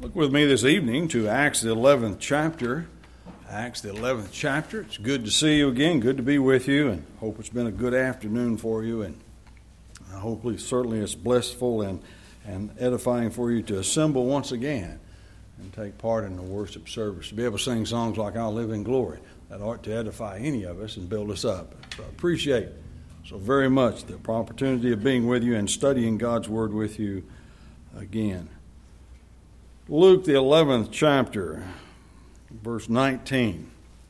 Look with me this evening to Acts the 11th chapter. Acts the 11th chapter. It's good to see you again. Good to be with you, and hope it's been a good afternoon for you. And hopefully, certainly, it's blissful and edifying for you to assemble once again and take part in the worship service. To be able to sing songs like "I'll Live in Glory," that ought to edify any of us and build us up. So I appreciate so very much the opportunity of being with you and studying God's Word with you again. Luke, the 11th chapter, verse 19.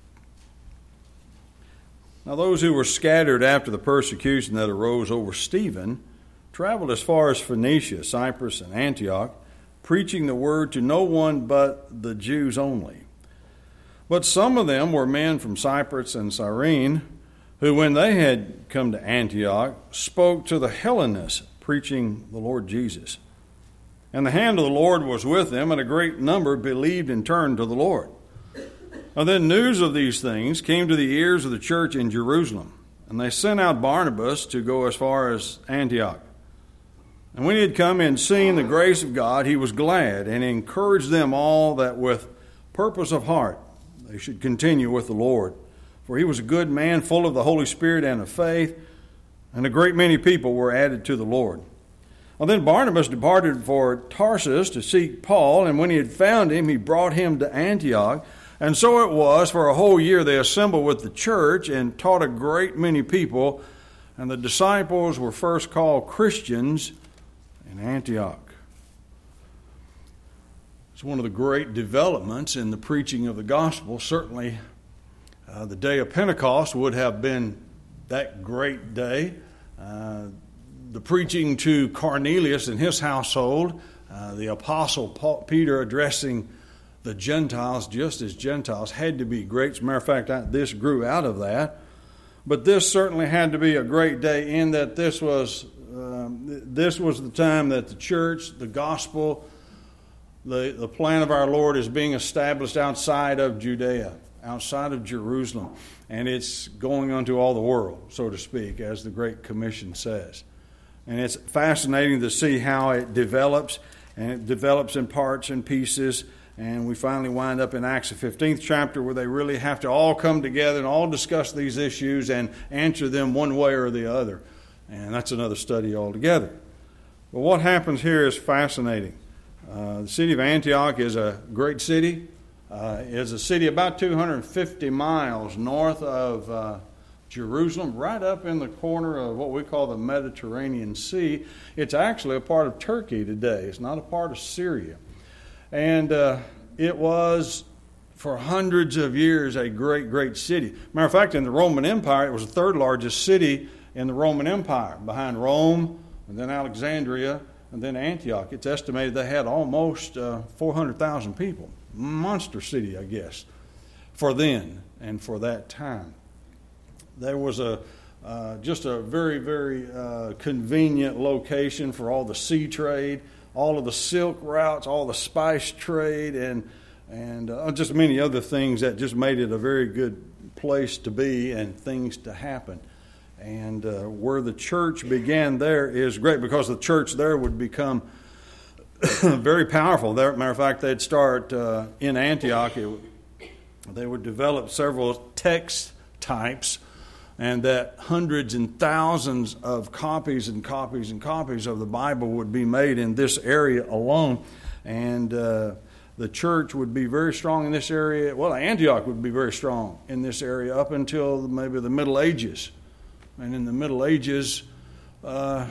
Now those who were scattered after the persecution that arose over Stephen traveled as far as Phoenicia, Cyprus, and Antioch, preaching the word to no one but the Jews only. But some of them were men from Cyprus and Cyrene, who, when they had come to Antioch, spoke to the Hellenists, preaching the Lord Jesus. And the hand of the Lord was with them, and a great number believed and turned to the Lord. Now then news of these things came to the ears of the church in Jerusalem, and they sent out Barnabas to go as far as Antioch. And when he had come and seen the grace of God, he was glad, and encouraged them all that with purpose of heart they should continue with the Lord. For he was a good man, full of the Holy Spirit and of faith, and a great many people were added to the Lord. Well, then Barnabas departed for Tarsus to seek Paul, and when he had found him, he brought him to Antioch. And so it was, for a whole year they assembled with the church and taught a great many people, and the disciples were first called Christians in Antioch. It's one of the great developments in the preaching of the gospel. Certainly, the day of Pentecost would have been that great day. The preaching to Cornelius and his household, the apostle Peter addressing the Gentiles just as Gentiles had to be great. As a matter of fact, this grew out of that. But this certainly had to be a great day in that this was the time that the church, the gospel, the plan of our Lord is being established outside of Judea, outside of Jerusalem. And it's going unto all the world, so to speak, as the Great Commission says. And it's fascinating to see how it develops, and it develops in parts and pieces. And we finally wind up in Acts the 15th chapter where they really have to all come together and all discuss these issues and answer them one way or the other. And that's another study altogether. But what happens here is fascinating. The city of Antioch is a great city. It's a city about 250 miles north of Jerusalem, right up in the corner of what we call the Mediterranean Sea. It's actually a part of Turkey today. It's not a part of Syria. And it was, for hundreds of years, a great, great city. Matter of fact, in the Roman Empire, it was the third largest city in the Roman Empire, behind Rome, and then Alexandria, and then Antioch. It's estimated they had almost 400,000 people. Monster city, I guess, for then and for that time. There was just a very, very convenient location for all the sea trade, all of the silk routes, all the spice trade, and just many other things that just made it a very good place to be and things to happen. And where the church began there is great, because the church there would become very powerful. Matter of fact, they'd start in Antioch. They would develop several text types, and that hundreds and thousands of copies and copies and copies of the Bible would be made in this area alone. And the church would be very strong in this area. Well, Antioch would be very strong in this area up until maybe the Middle Ages. And in the Middle Ages, a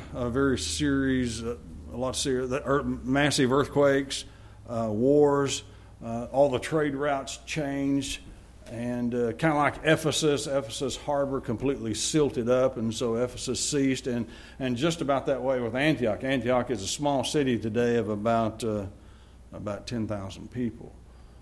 lot of serious, massive earthquakes, wars, all the trade routes changed. And kind of like Ephesus harbor completely silted up, and so Ephesus ceased. And just about that way with Antioch. Antioch is a small city today of about 10,000 people.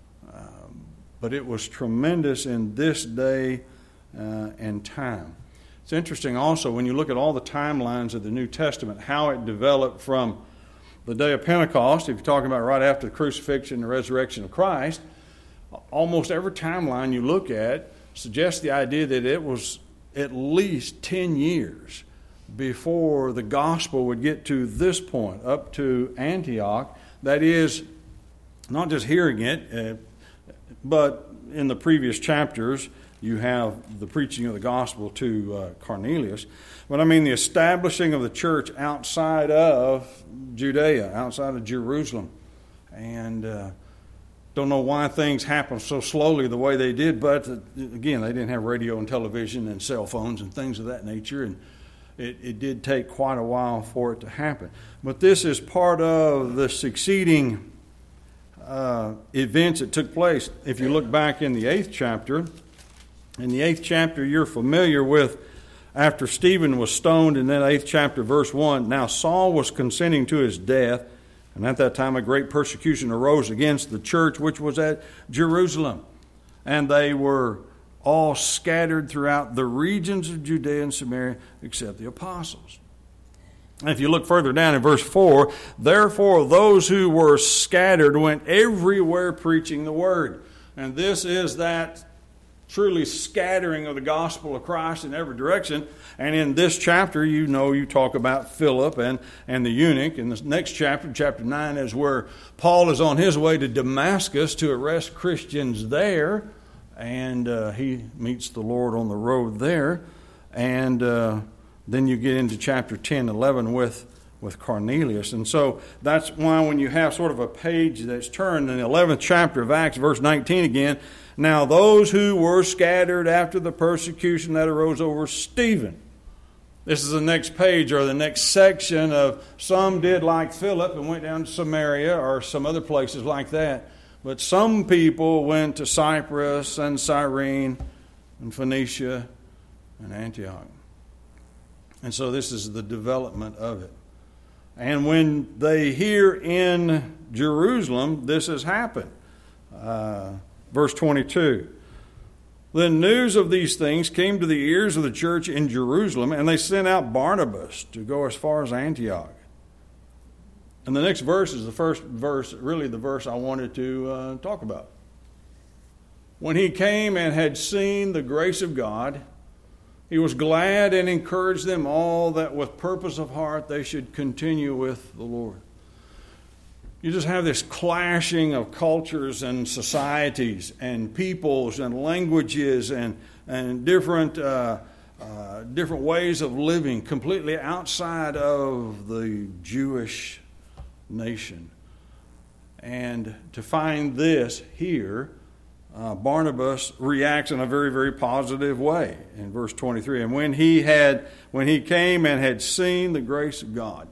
But it was tremendous in this day and time. It's interesting also when you look at all the timelines of the New Testament, how it developed from the day of Pentecost, if you're talking about right after the crucifixion and the resurrection of Christ. Almost every timeline you look at suggests the idea that it was at least 10 years before the gospel would get to this point, up to Antioch. That is, not just hearing it, but in the previous chapters, you have the preaching of the gospel to Cornelius. But I mean the establishing of the church outside of Judea, outside of Jerusalem. And don't know why things happened so slowly the way they did, but again, they didn't have radio and television and cell phones and things of that nature, and it did take quite a while for it to happen. But this is part of the succeeding events that took place. If you look back in the 8th chapter, you're familiar with after Stephen was stoned in that 8th chapter, verse 1, now Saul was consenting to his death, and at that time a great persecution arose against the church which was at Jerusalem. And they were all scattered throughout the regions of Judea and Samaria except the apostles. And if you look further down in verse 4, therefore those who were scattered went everywhere preaching the word. And this is that truly scattering of the gospel of Christ in every direction. And in this chapter, you talk about Philip and the eunuch. In the next chapter, chapter 9, is where Paul is on his way to Damascus to arrest Christians there. And he meets the Lord on the road there. And then you get into chapter 10, 11 with Cornelius. And so that's why when you have sort of a page that's turned in the 11th chapter of Acts, verse 19 again, now those who were scattered after the persecution that arose over Stephen. This is the next page or the next section of some did like Philip and went down to Samaria or some other places like that. But some people went to Cyprus and Cyrene and Phoenicia and Antioch. And so this is the development of it. And when they hear in Jerusalem, this has happened. Verse 22. Then news of these things came to the ears of the church in Jerusalem, and they sent out Barnabas to go as far as Antioch. And the next verse is the first verse, really the verse I wanted to talk about. When he came and had seen the grace of God, he was glad and encouraged them all that with purpose of heart they should continue with the Lord. You just have this clashing of cultures and societies and peoples and languages and different ways of living completely outside of the Jewish nation. And to find this here, Barnabas reacts in a very, very positive way in verse 23. And when he came and had seen the grace of God.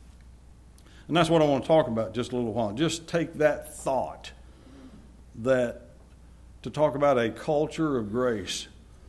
And that's what I want to talk about just a little while. Just take that thought that to talk about a culture of grace.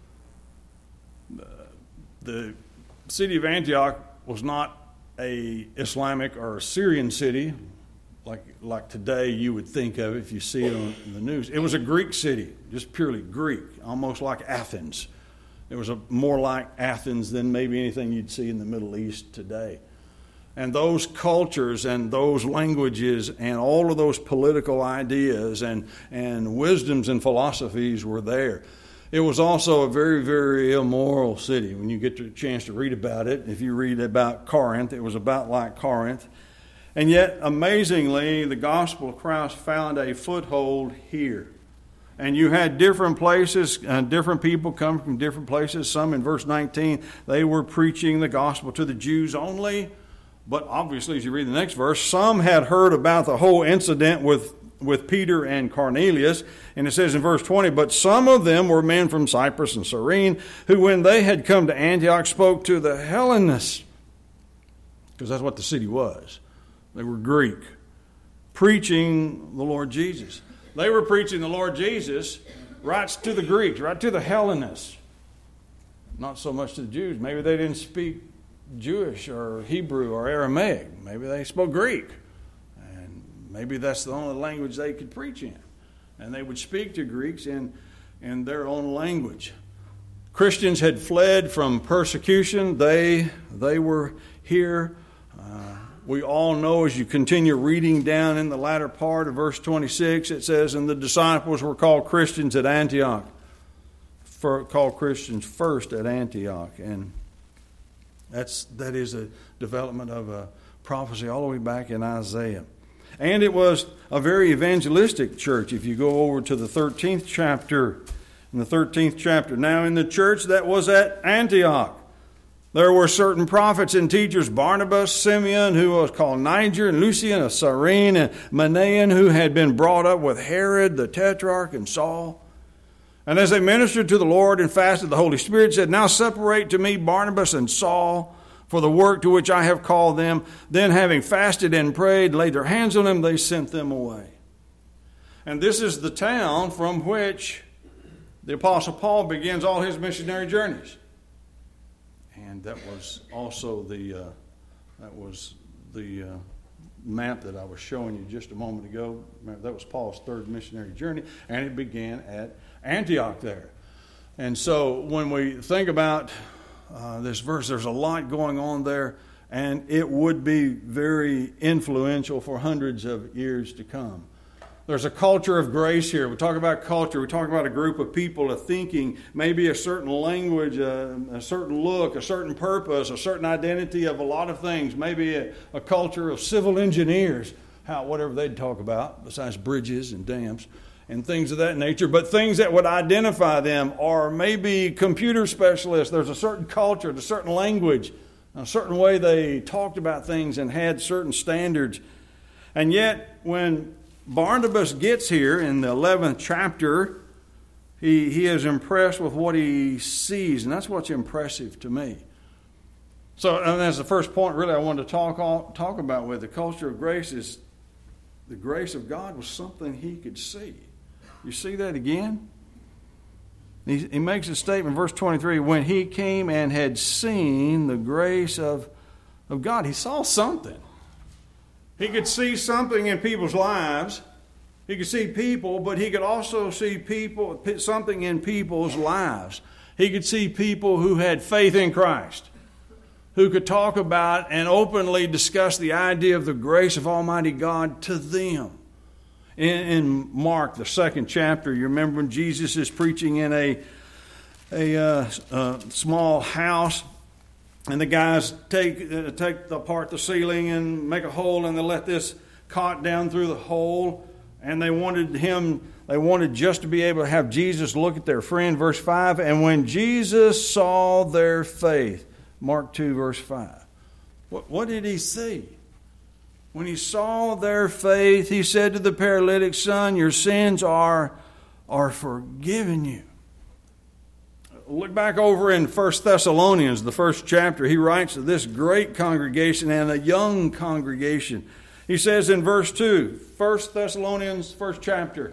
The city of Antioch was not a Islamic or a Syrian city like today you would think of if you see it on the news. It was a Greek city, just purely Greek, almost like Athens. It was more like Athens than maybe anything you'd see in the Middle East today. And those cultures and those languages and all of those political ideas and wisdoms and philosophies were there. It was also a very, very immoral city. When you get a chance to read about it, if you read about Corinth, it was about like Corinth. And yet, amazingly, the gospel of Christ found a foothold here. And you had different places, different people come from different places. Some in verse 19, they were preaching the gospel to the Jews only. But obviously, as you read the next verse, some had heard about the whole incident with Peter and Cornelius. And it says in verse 20, but some of them were men from Cyprus and Cyrene, who when they had come to Antioch spoke to the Hellenists, because that's what the city was. They were Greek, preaching the Lord Jesus. They were preaching the Lord Jesus right to the Greeks, right to the Hellenists. Not so much to the Jews. Maybe they didn't speak Jewish or Hebrew or Aramaic. Maybe they spoke Greek. And maybe that's the only language they could preach in. And they would speak to Greeks in their own language. Christians had fled from persecution. They were here. We all know as you continue reading down in the latter part of verse 26, it says, and the disciples were called Christians at Antioch. Called Christians first at Antioch. And that is a development of a prophecy all the way back in Isaiah. And it was a very evangelistic church. If you go over to the 13th chapter, in the 13th chapter, now in the church that was at Antioch, there were certain prophets and teachers, Barnabas, Simeon, who was called Niger, and Lucian of Cyrene, and Manaen, who had been brought up with Herod the Tetrarch and Saul. And as they ministered to the Lord and fasted, the Holy Spirit said, now separate to me Barnabas and Saul for the work to which I have called them. Then having fasted and prayed, laid their hands on them, they sent them away. And this is the town from which the Apostle Paul begins all his missionary journeys. And that was also the map that I was showing you just a moment ago. Remember, that was Paul's third missionary journey, and it began at Antioch there. And so when we think about this verse, there's a lot going on there, and it would be very influential for hundreds of years to come. There's a culture of grace here. We talk about culture. We talk about a group of people, a thinking, maybe a certain language, a certain look, a certain purpose, a certain identity of a lot of things. Maybe a culture of civil engineers, whatever they'd talk about, besides bridges and dams and things of that nature. But things that would identify them, or maybe computer specialists. There's a certain culture, a certain language, a certain way they talked about things and had certain standards. And yet, when Barnabas gets here in the 11th chapter, he is impressed with what he sees, and that's what's impressive to me. So, and that's the first point really I wanted to talk about with the culture of grace is the grace of God was something he could see. You see that again? He makes a statement, verse 23, when he came and had seen the grace of God, he saw something. He could see something in people's lives. He could see people, but he could also see something in people's lives. He could see people who had faith in Christ, who could talk about and openly discuss the idea of the grace of Almighty God to them. In Mark, the 2nd chapter, you remember when Jesus is preaching in a small house, and the guys take apart the ceiling and make a hole, and they let this cot down through the hole. And they wanted just to be able to have Jesus look at their friend, verse 5. And when Jesus saw their faith, Mark 2, verse 5. What did he see? When he saw their faith, he said to the paralytic, son, your sins are forgiven you. Look back over in 1 Thessalonians, the 1st chapter. He writes to this great congregation and a young congregation. He says in verse 2, 1 Thessalonians, 1st chapter.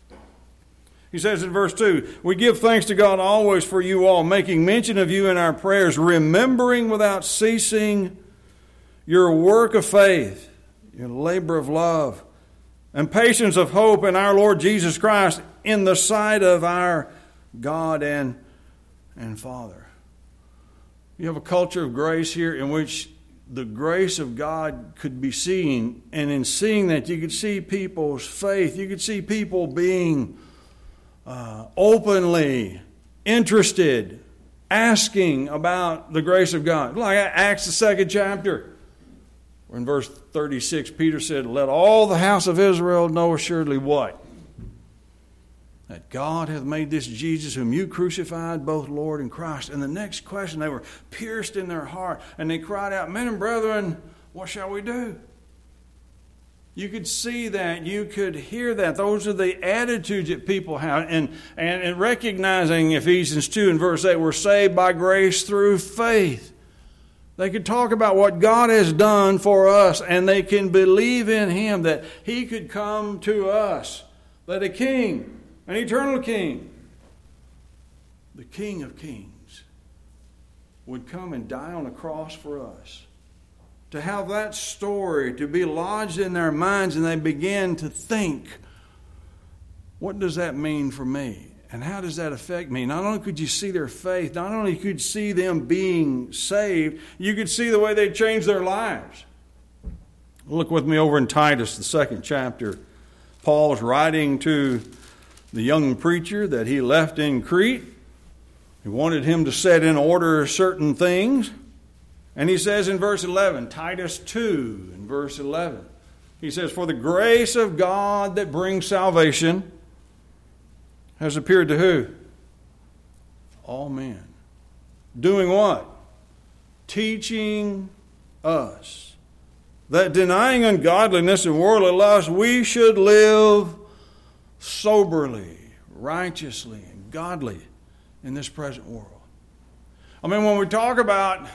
He says in verse 2, we give thanks to God always for you all, making mention of you in our prayers, remembering without ceasing your work of faith, your labor of love, and patience of hope in our Lord Jesus Christ in the sight of our God and Father. You have a culture of grace here in which the grace of God could be seen, and in seeing that you could see people's faith. You could see people being openly interested, asking about the grace of God. Like Acts the 2nd chapter, where in verse 36 Peter said, let all the house of Israel know assuredly what? That God hath made this Jesus whom you crucified, both Lord and Christ. And the next question, they were pierced in their heart, and they cried out, men and brethren, what shall we do? You could see that. You could hear that. Those are the attitudes that people have. And recognizing Ephesians 2 and verse 8, we're saved by grace through faith. They could talk about what God has done for us, and they can believe in Him that He could come to us, that a king, an eternal king, the King of Kings, would come and die on a cross for us. To have that story to be lodged in their minds, and they begin to think, what does that mean for me? And how does that affect me? Not only could you see their faith, not only could you see them being saved, you could see the way they changed their lives. Look with me over in Titus, the 2nd chapter. Paul's writing to the young preacher that he left in Crete. He wanted him to set in order certain things. And he says in verse 11, Titus 2 in verse 11, He says, for the grace of God that brings salvation has appeared to who? All men. Doing what? Teaching us that denying ungodliness and worldly lust, we should live soberly, righteously, and godly in this present world. I mean, when we talk about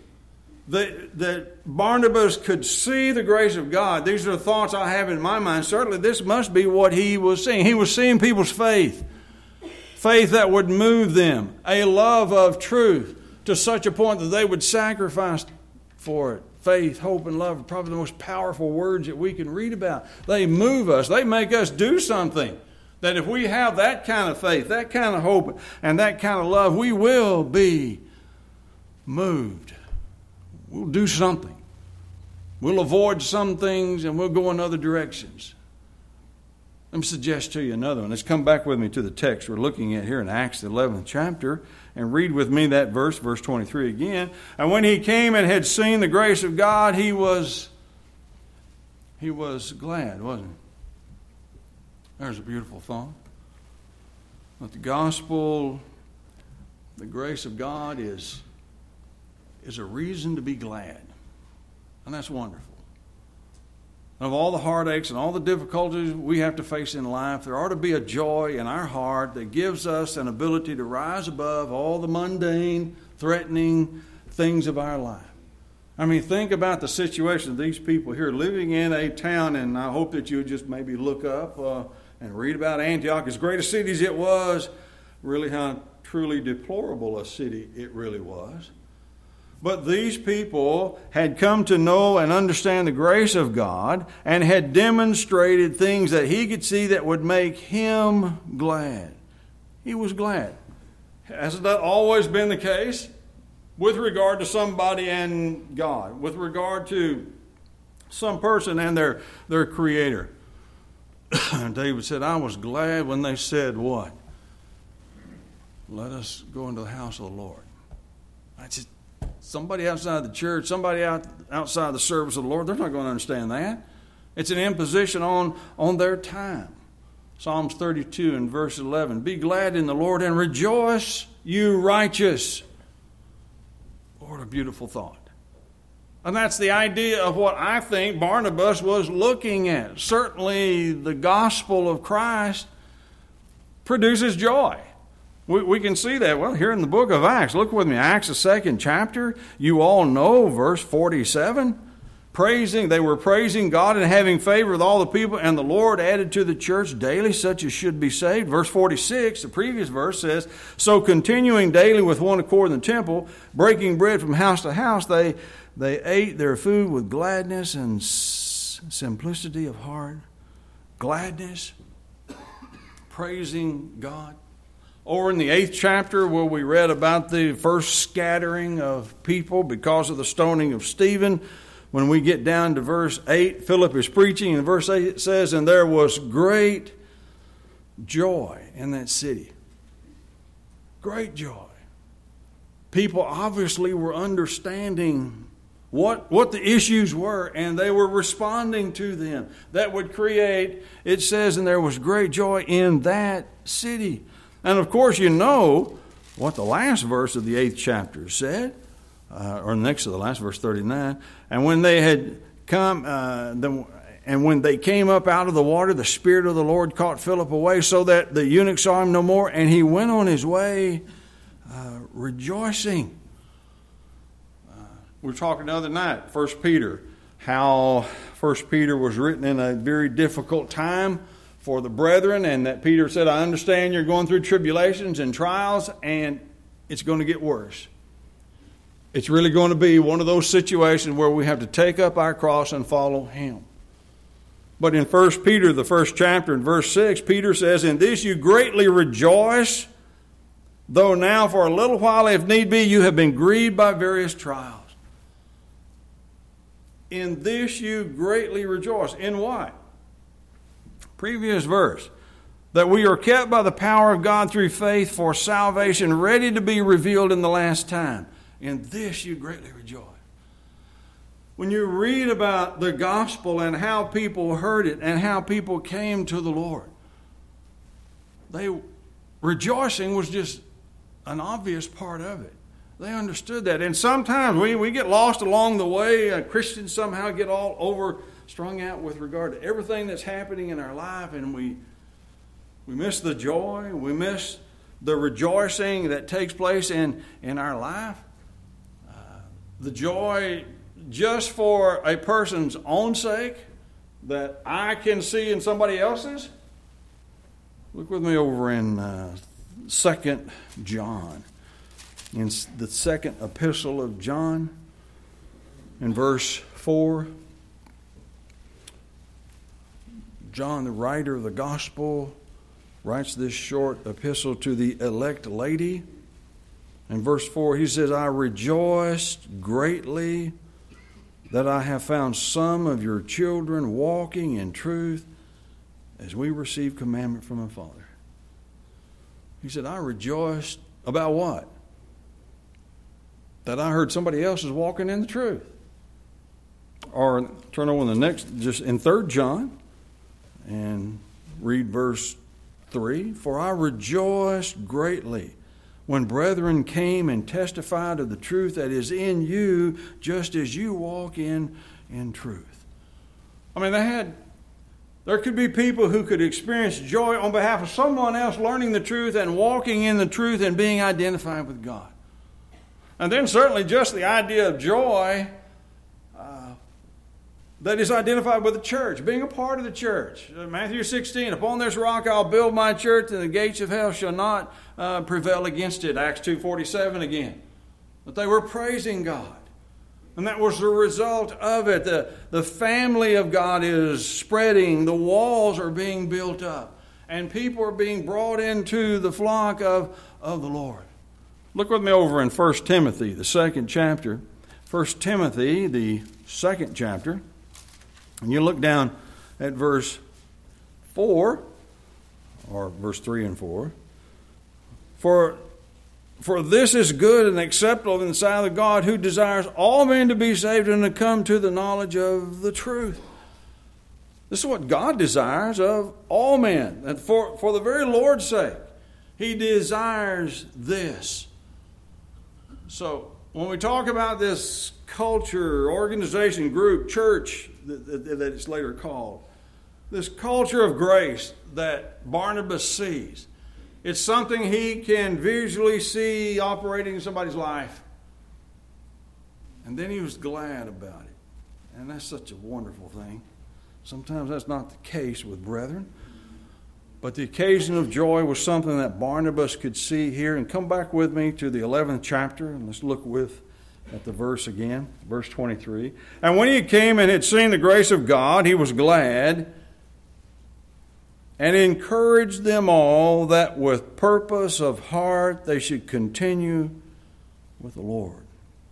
that Barnabas could see the grace of God, these are the thoughts I have in my mind. Certainly this must be what he was seeing. He was seeing people's faith. Faith that would move them. A love of truth to such a point that they would sacrifice for it. Faith, hope, and love are probably the most powerful words that we can read about. They move us. They make us do something. That if we have that kind of faith, that kind of hope, and that kind of love, we will be moved. We'll do something. We'll avoid some things and we'll go in other directions. Let me suggest to you another one. Let's come back with me to the text we're looking at here in Acts, the 11th chapter, and read with me that verse 23 again. And when he came and had seen the grace of God, he was glad, wasn't he? There's a beautiful thought. But the gospel, the grace of God is a reason to be glad. And that's wonderful. And of all the heartaches and all the difficulties we have to face in life, there ought to be a joy in our heart that gives us an ability to rise above all the mundane, threatening things of our life. I mean, think about the situation of these people here living in a town, and I hope that you just maybe look up and read about Antioch. As great a city as it was, really how truly deplorable a city it really was. But these people had come to know and understand the grace of God and had demonstrated things that he could see that would make him glad. He was glad. Hasn't that always been the case? With regard to somebody and God, with regard to some person and their Creator. David said, I was glad when they said what? Let us go into the house of the Lord. I just somebody outside the church, somebody outside the service of the Lord, they're not going to understand that. It's an imposition on their time. Psalms 32 and verse 11. Be glad in the Lord and rejoice, you righteous. What a beautiful thought. And that's the idea of what I think Barnabas was looking at. Certainly the gospel of Christ produces joy. We can see that, well, here in the book of Acts. Look with me, Acts, the 2nd chapter. You all know verse 47. They were praising God and having favor with all the people, and the Lord added to the church daily such as should be saved. Verse 46, the previous verse says, so continuing daily with one accord in the temple, breaking bread from house to house, they ate their food with gladness and simplicity of heart. Gladness, praising God. Over in the 8th chapter where we read about the first scattering of people because of the stoning of Stephen, when we get down to verse 8, Philip is preaching, and verse 8 it says, and there was great joy in that city. Great joy. People obviously were understanding what the issues were, and they were responding to them. That would create, it says, and there was great joy in that city. And of course, you know what the last verse of the 8th chapter said, or next to the last verse, 39. And when they had come, and when they came up out of the water, the Spirit of the Lord caught Philip away, so that the eunuch saw him no more, and he went on his way rejoicing. We were talking the other night, 1 Peter, how 1 Peter was written in a very difficult time for the brethren, and that Peter said, I understand you're going through tribulations and trials, and it's going to get worse. It's really going to be one of those situations where we have to take up our cross and follow him. But in 1 Peter, the 1st chapter, in verse 6, Peter says, in this you greatly rejoice, though now for a little while, if need be, you have been grieved by various trials. In this you greatly rejoice. In what? Previous verse, that we are kept by the power of God through faith for salvation, ready to be revealed in the last time. In this you greatly rejoice. when you read about the gospel and how people heard it and how people came to the Lord, rejoicing was just an obvious part of it. They understood that. And sometimes we get lost along the way. Christians somehow get all overstrung out with regard to everything that's happening in our life, and we miss the joy. We miss the rejoicing that takes place in our life. The joy just for a person's own sake that I can see in somebody else's. Look with me over in 2 John. In the second epistle of John, in verse 4, John, the writer of the gospel, writes this short epistle to the elect lady. In verse 4, he says, I rejoiced greatly that I have found some of your children walking in truth as we receive commandment from the Father. He said, I rejoiced about what? That I heard somebody else is walking in the truth. Or turn over to the next, just in 3 John, and read verse 3. For I rejoiced greatly when brethren came and testified of the truth that is in you, just as you walk in truth. I mean, there could be people who could experience joy on behalf of someone else learning the truth and walking in the truth and being identified with God. And then certainly just the idea of joy that is identified with the church, being a part of the church. Matthew 16, upon this rock I'll build my church, and the gates of hell shall not prevail against it. Acts 2:47 again. That they were praising God. And that was the result of it. The family of God is spreading. The walls are being built up. And people are being brought into the flock of the Lord. Look with me over in 1 Timothy, the 2nd chapter. 1 Timothy, the 2nd chapter. And you look down at verse 4, or verse 3 and 4. For this is good and acceptable in the sight of God, who desires all men to be saved and to come to the knowledge of the truth. This is what God desires of all men. And for the very Lord's sake, He desires this. So, when we talk about this culture, organization, group, church, that it's later called, this culture of grace that Barnabas sees, it's something he can visually see operating in somebody's life. And then he was glad about it. And that's such a wonderful thing. Sometimes that's not the case with brethren. But the occasion of joy was something that Barnabas could see here. And come back with me to the 11th chapter, and let's look at the verse again, verse 23. And when he came and had seen the grace of God, he was glad and encouraged them all that with purpose of heart they should continue with the Lord.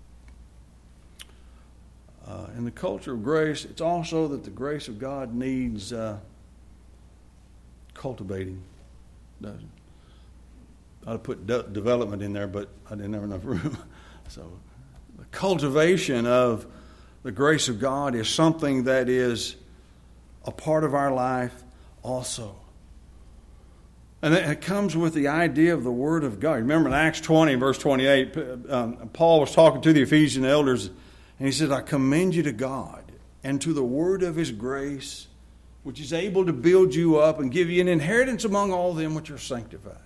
In the culture of grace, it's also that the grace of God needs cultivating, doesn't it? I'd put development in there, but I didn't have enough room. So the cultivation of the grace of God is something that is a part of our life also. And it comes with the idea of the Word of God. Remember in Acts 20, verse 28, Paul was talking to the Ephesian elders, and he said, I commend you to God and to the word of His grace, which is able to build you up and give you an inheritance among all them which are sanctified.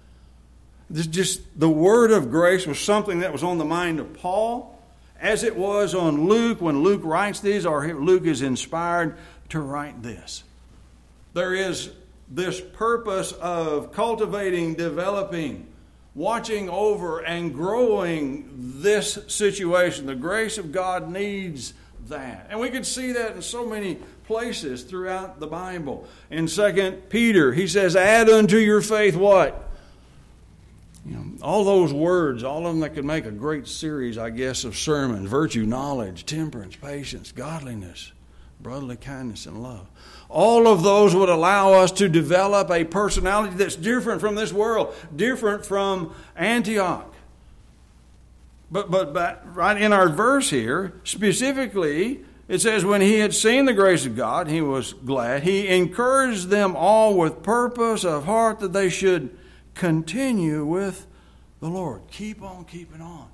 The word of grace was something that was on the mind of Paul, as it was on Luke when Luke writes these, or Luke is inspired to write this. There is this purpose of cultivating, developing, watching over, and growing this situation. The grace of God needs that. And we can see that in so many places throughout the Bible. In 2 Peter, he says, add unto your faith what? All those words, all of them that could make a great series, I guess, of sermons. Virtue, knowledge, temperance, patience, godliness, brotherly kindness, and love. All of those would allow us to develop a personality that's different from this world, different from Antioch. But right in our verse here, specifically, it says, when he had seen the grace of God, he was glad. He encouraged them all with purpose of heart that they should continue with the Lord. Keep on keeping on.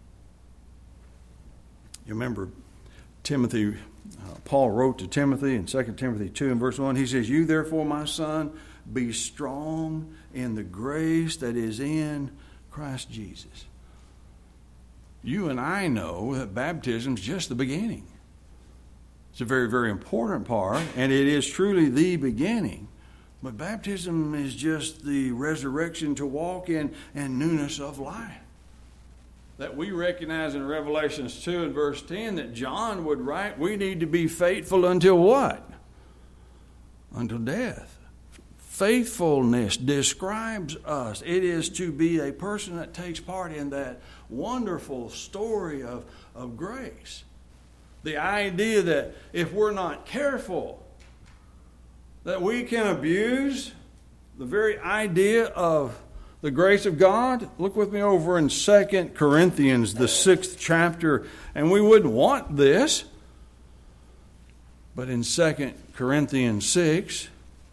You remember Timothy, Paul wrote to Timothy in 2 Timothy 2 and verse 1. He says, you therefore, my son, be strong in the grace that is in Christ Jesus. You and I know that baptism is just the beginning. It's a very, very important part, and it is truly the beginning. But baptism is just the resurrection to walk in and newness of life. That we recognize in Revelations 2 and verse 10 that John would write, we need to be faithful until what? Until death. Faithfulness describes us. It is to be a person that takes part in that wonderful story of grace. The idea that if we're not careful, that we can abuse the very idea of the grace of God. Look with me over in 2 Corinthians, the 6th chapter, and we wouldn't want this. But in 2 Corinthians 6,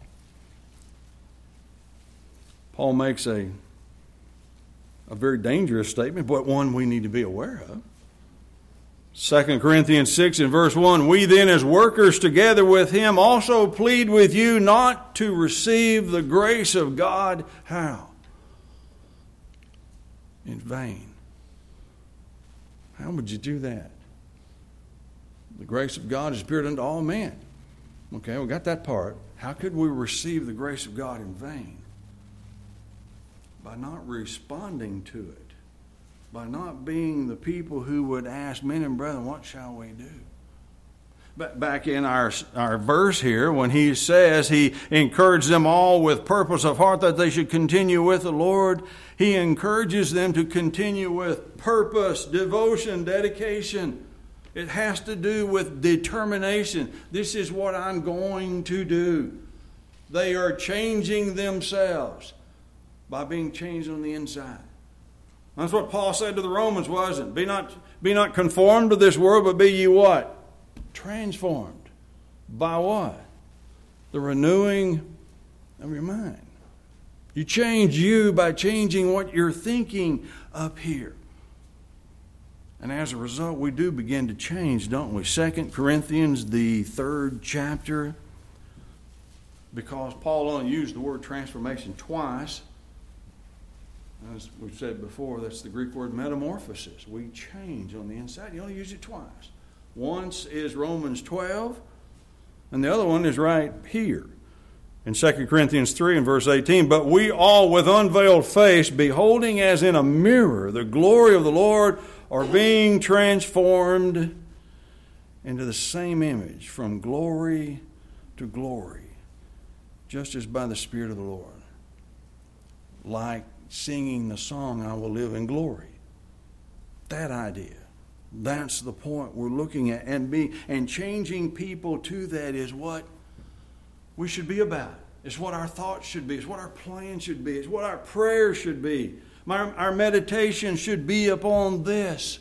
Paul makes a very dangerous statement, but one we need to be aware of. 2 Corinthians 6 and verse 1, we then as workers together with him also plead with you not to receive the grace of God. How? In vain. How would you do that? The grace of God is appeared unto all men. Okay, we got that part. How could we receive the grace of God in vain? By not responding to it. By not being the people who would ask, men and brethren, what shall we do? But back in our verse here, when he says he encouraged them all with purpose of heart that they should continue with the Lord, he encourages them to continue with purpose, devotion, dedication. It has to do with determination. This is what I'm going to do. They are changing themselves by being changed on the inside. That's what Paul said to the Romans, wasn't it? Be not conformed to this world, but be ye what? Transformed. By what? The renewing of your mind. You change you by changing what you're thinking up here. And as a result, we do begin to change, don't we? 2 Corinthians, the 3rd chapter, because Paul only used the word transformation twice. As we've said before, that's the Greek word metamorphosis. We change on the inside. You only use it twice. Once is Romans 12, and the other one is right here in 2 Corinthians 3 and verse 18. But we all with unveiled face, beholding as in a mirror the glory of the Lord, are being transformed into the same image from glory to glory, just as by the Spirit of the Lord. Like singing the song, I will live in glory. That idea. That's the point we're looking at. And changing people to that is what we should be about. It's what our thoughts should be. It's what our plan should be. It's what our prayer should be. Our meditation should be upon this.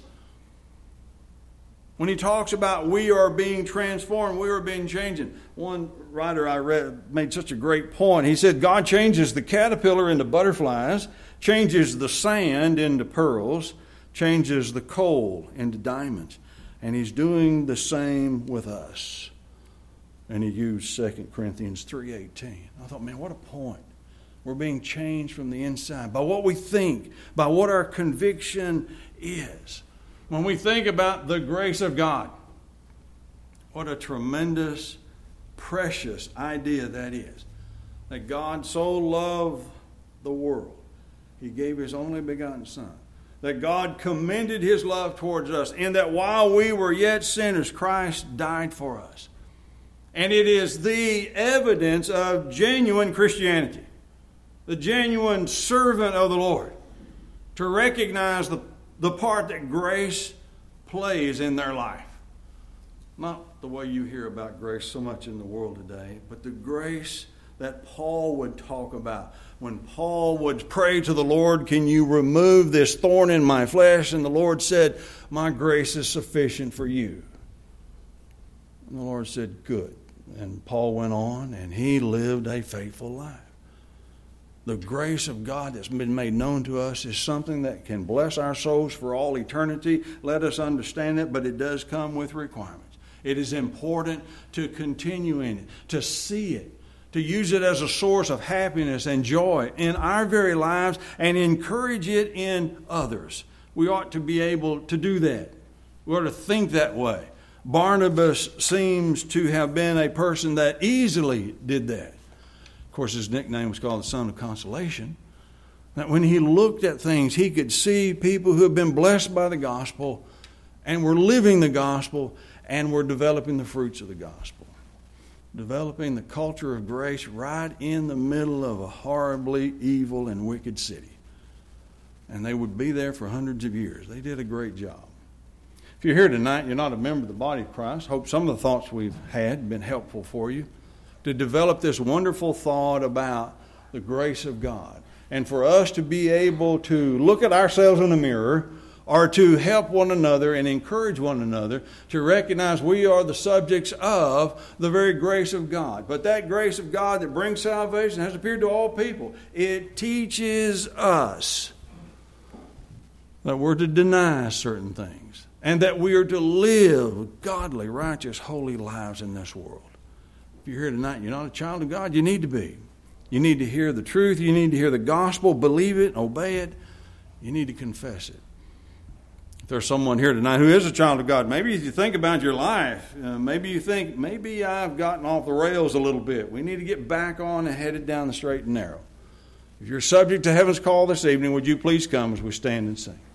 When he talks about we are being transformed, we are being changed. One writer I read made such a great point. He said, God changes the caterpillar into butterflies, changes the sand into pearls, changes the coal into diamonds. And he's doing the same with us. And he used 2 Corinthians 3:18. I thought, man, what a point. We're being changed from the inside by what we think, by what our conviction is. When we think about the grace of God, what a tremendous, precious idea that is. That God so loved the world, he gave his only begotten Son. That God commended his love towards us, and that while we were yet sinners, Christ died for us. And it is the evidence of genuine Christianity, the genuine servant of the Lord, to recognize the part that grace plays in their life. Not the way you hear about grace so much in the world today, but the grace that Paul would talk about. When Paul would pray to the Lord, can you remove this thorn in my flesh? And the Lord said, my grace is sufficient for you. And the Lord said, good. And Paul went on and he lived a faithful life. The grace of God that's been made known to us is something that can bless our souls for all eternity. Let us understand it, but it does come with requirements. It is important to continue in it, to see it, to use it as a source of happiness and joy in our very lives and encourage it in others. We ought to be able to do that. We ought to think that way. Barnabas seems to have been a person that easily did that. Of course, his nickname was called the Son of Consolation. That when he looked at things, he could see people who have been blessed by the gospel and were living the gospel and were developing the fruits of the gospel. Developing the culture of grace right in the middle of a horribly evil and wicked city. And they would be there for hundreds of years. They did a great job. If you're here tonight and you're not a member of the body of Christ, I hope some of the thoughts we've had have been helpful for you to develop this wonderful thought about the grace of God. And for us to be able to look at ourselves in the mirror or to help one another and encourage one another to recognize we are the subjects of the very grace of God. But that grace of God that brings salvation has appeared to all people. It teaches us that we're to deny certain things and that we are to live godly, righteous, holy lives in this world. If you're here tonight and you're not a child of God, you need to be. You need to hear the truth. You need to hear the gospel, believe it, obey it. You need to confess it. If there's someone here tonight who is a child of God, maybe if you think about your life, maybe you think, maybe I've gotten off the rails a little bit. We need to get back on and headed down the straight and narrow. If you're subject to heaven's call this evening, would you please come as we stand and sing?